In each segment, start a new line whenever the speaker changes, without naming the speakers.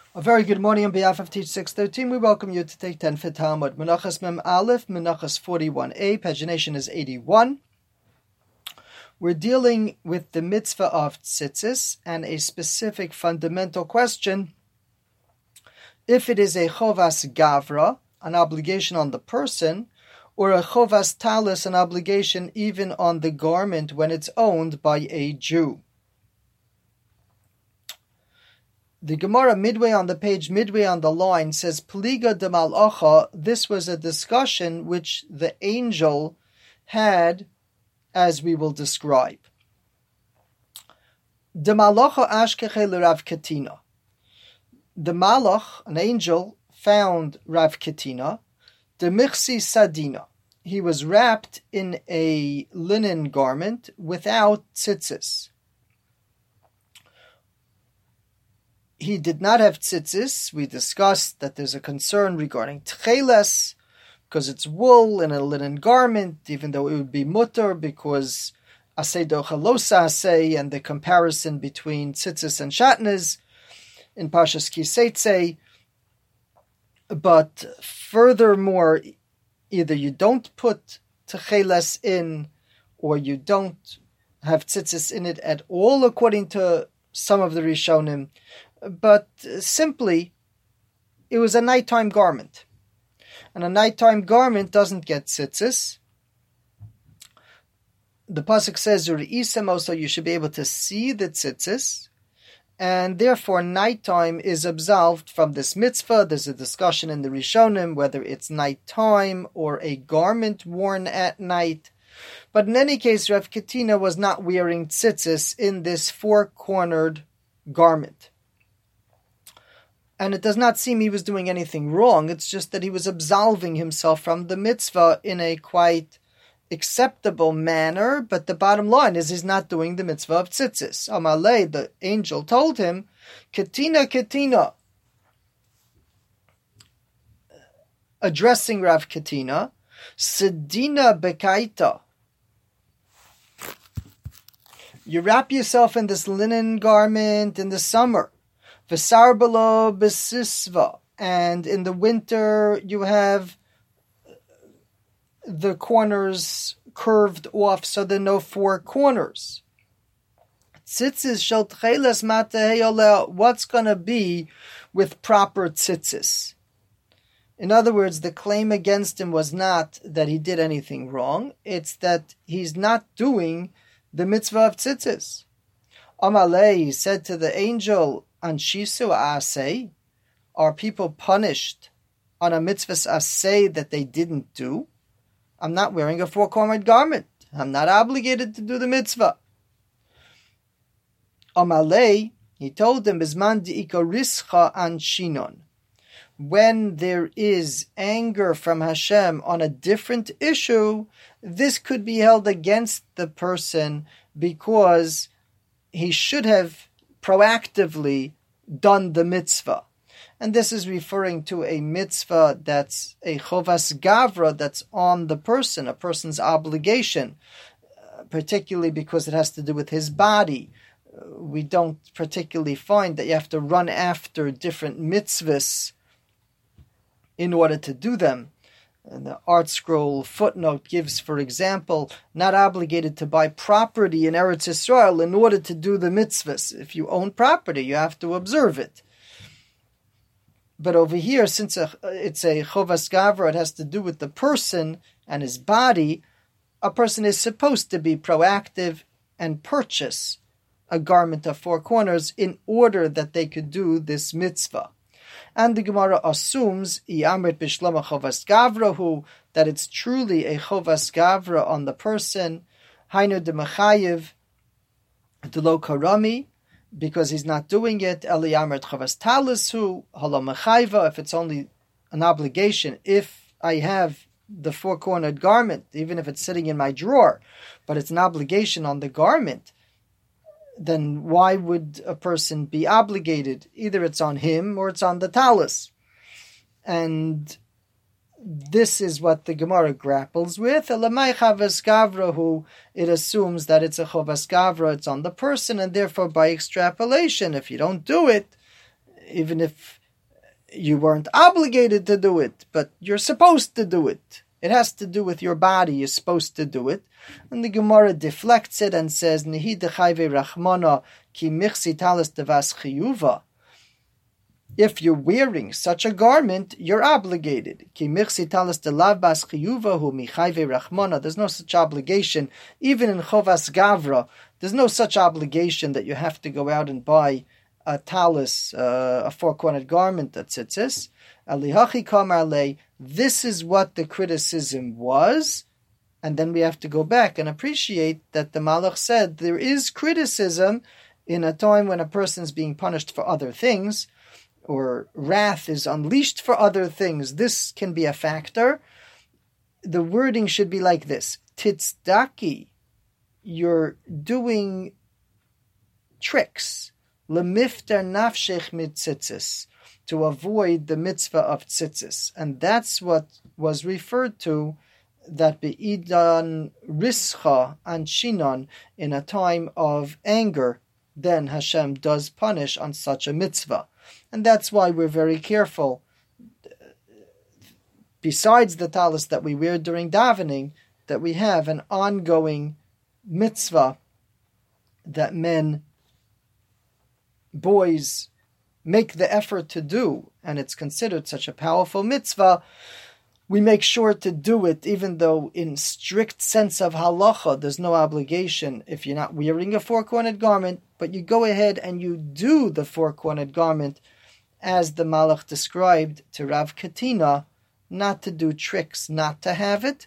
A very good morning on behalf of Teach 613. We welcome you to take 10 for Talmud. Menachas Mem Aleph, Menachas 41a, pagination is 81. We're dealing with the mitzvah of tzitzis and a specific fundamental question. If it is a chovas gavra, an obligation on the person, or a chovas talis, an obligation even on the garment when it's owned by a Jew. The Gemara midway on the page, midway on the line, says, Pliga de malacha. This was a discussion which the angel had, as we will describe. De malacha ashkeche l'Rav Katina. The malach, an angel, found Rav Katina, de michsi sadina. He was wrapped in a linen garment without tzitzis. He did not have tzitzis. We discussed that there's a concern regarding tcheles, because it's wool in a linen garment, even though it would be mutter, because asay dochalosa asay, and the comparison between tzitzis and shatnez in Parshas Kiseitze. But furthermore, either you don't put tcheles in, or you don't have tzitzis in it at all, according to some of the Rishonim. But simply, it was a nighttime garment. And a nighttime garment doesn't get tzitzis. The pasuk says, so you should be able to see the tzitzis. And therefore, nighttime is absolved from this mitzvah. There's a discussion in the Rishonim whether it's nighttime or a garment worn at night. But in any case, Rav Katina was not wearing tzitzis in this four-cornered garment. And it does not seem he was doing anything wrong. It's just that he was absolving himself from the mitzvah in a quite acceptable manner. But the bottom line is he's not doing the mitzvah of tzitzis. Amalei, the angel told him, Katina, Katina. Addressing Rav Katina, Sedina bekaita. You wrap yourself in this linen garment in the summer. V'sarbalo b'sisva, and in the winter you have the corners curved off so there are no four corners. Tzitzis shel tcheles mateheyoleh, what's going to be with proper tzitzis? In other words, the claim against him was not that he did anything wrong, it's that he's not doing the mitzvah of tzitzis. Amalei said to the angel, Anshisu asay, are people punished on a mitzvah asay that they didn't do? I'm not wearing a four-cornered garment. I'm not obligated to do the mitzvah. Amalei, he told them, Bizman di'ikarischa anshinon. When there is anger from Hashem on a different issue, this could be held against the person because he should have proactively done the mitzvah. And this is referring to a mitzvah that's a chovas gavra that's on the person, a person's obligation, particularly because it has to do with his body. We don't particularly find that you have to run after different mitzvahs in order to do them. And the Art Scroll footnote gives, for example, not obligated to buy property in Eretz Yisrael in order to do the mitzvahs. If you own property, you have to observe it. But over here, since it's a chovas gavra, it has to do with the person and his body, a person is supposed to be proactive and purchase a garment of four corners in order that they could do this mitzvah. And the Gemara assumes that it's truly a chovas gavra on the person, hainu de mechayev de lo karami, because he's not doing it. Eli amrit chovas talisu hala mechayva. If it's only an obligation, if I have the four-cornered garment, even if it's sitting in my drawer, but it's an obligation on the garment, then why would a person be obligated? Either it's on him or it's on the talis. And this is what the Gemara grapples with. Elamai chavas gavra, who it assumes that it's a chavas gavra, it's on the person, and therefore by extrapolation, if you don't do it, even if you weren't obligated to do it, but you're supposed to do it. It has to do with your body. You're supposed to do it. And the Gemara deflects it and says, Nehi dechayve rachmana ki michsi talis devas chiyuva. If you're wearing such a garment, you're obligated. Ki michsi talis delav bas chiyuva hu michayve rachmana. There's no such obligation. Even in chovas gavra, there's no such obligation that you have to go out and buy a talis, a four-cornered garment that tzitzis. Alihachi kamar lei. This is what the criticism was, and then we have to go back and appreciate that the Malach said there is criticism in a time when a person is being punished for other things, or wrath is unleashed for other things. This can be a factor. The wording should be like this: Titzdaki, you're doing tricks. Lemifter nafshech mitzitzis, to avoid the mitzvah of tzitzis. And that's what was referred to, that be'idan rischa and shinon, in a time of anger, then Hashem does punish on such a mitzvah. And that's why we're very careful. Besides the talis that we wear during davening, that we have an ongoing mitzvah that boys make the effort to do, and it's considered such a powerful mitzvah. We make sure to do it, even though in strict sense of halacha, there's no obligation if you're not wearing a four-cornered garment, but you go ahead and you do the four-cornered garment as the Malach described to Rav Katina, not to do tricks, not to have it.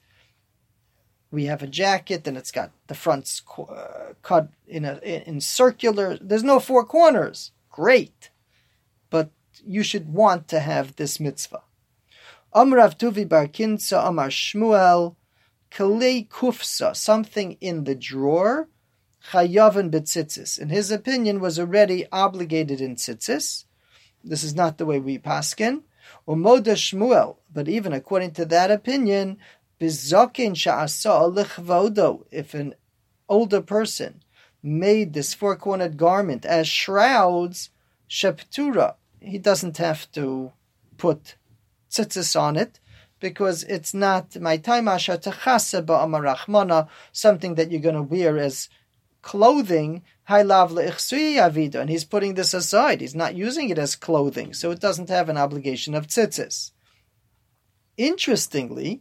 We have a jacket and it's got the fronts cut in circular. There's no four corners. Great. But you should want to have this mitzvah. Rav Tuvi bar Kinsa, Amar Shmuel, Kalei Kufsa, something in the drawer, Chayavan betzitzis, in his opinion, was already obligated in tzitzis. This is not the way we paskin. Umoda Shmuel, but even according to that opinion, Bizokin sha'asa lichvodo, if an older person made this four-cornered garment as shrouds, sheptura, he doesn't have to put tzitzis on it, because it's not my time asher techase ba'amarachmana, something that you're going to wear as clothing, and he's putting this aside. He's not using it as clothing, so it doesn't have an obligation of tzitzis. Interestingly,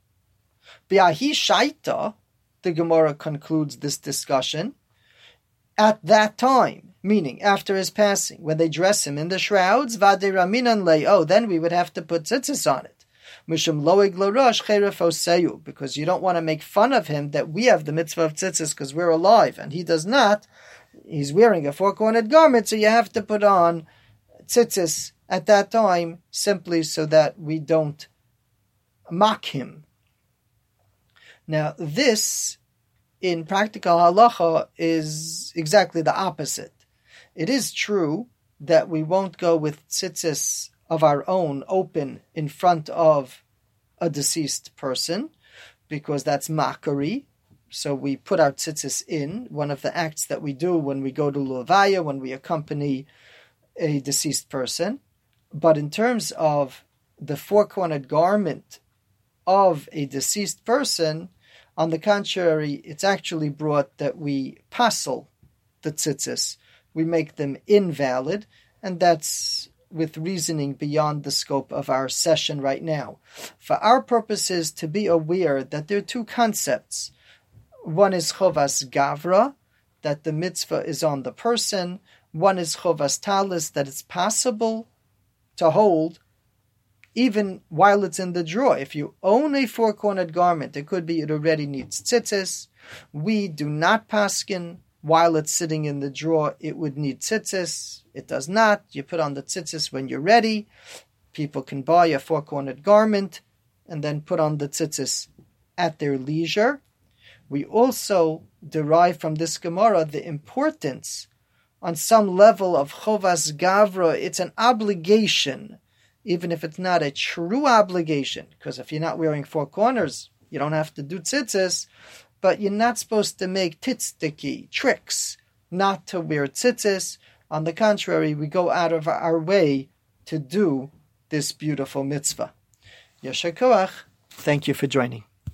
Biahi Shaita, the Gemara concludes this discussion, at that time, meaning after his passing, when they dress him in the shrouds, Vade Raminan Leo, then we would have to put tzitzis on it. Mishum Loeg Larosh Cheref Oseyu, because you don't want to make fun of him that we have the mitzvah of tzitzis because we're alive and he does not. He's wearing a four-cornered garment, so you have to put on tzitzis at that time simply so that we don't mock him. Now, this, in practical halacha, is exactly the opposite. It is true that we won't go with tzitzis of our own open in front of a deceased person, because that's mockery. So we put our tzitzis in, one of the acts that we do when we go to Levaya, when we accompany a deceased person. But in terms of the four-cornered garment of a deceased person, on the contrary, it's actually brought that we passel the tzitzis. We make them invalid, and that's with reasoning beyond the scope of our session right now. For our purposes, to be aware that there are two concepts. One is chovas gavra, that the mitzvah is on the person. One is chovas talis, that it's possible to hold even while it's in the drawer. If you own a four-cornered garment, it could be it already needs tzitzis. We do not paskin while it's sitting in the drawer, it would need tzitzis. It does not. You put on the tzitzis when you're ready. People can buy a four-cornered garment and then put on the tzitzis at their leisure. We also derive from this Gemara the importance on some level of chovas gavra. It's an obligation, even if it's not a true obligation, because if you're not wearing four corners, you don't have to do tzitzis. But you're not supposed to make titzdiki, tricks, not to wear tzitzis. On the contrary, we go out of our way to do this beautiful mitzvah. Yasher koach. Thank you for joining.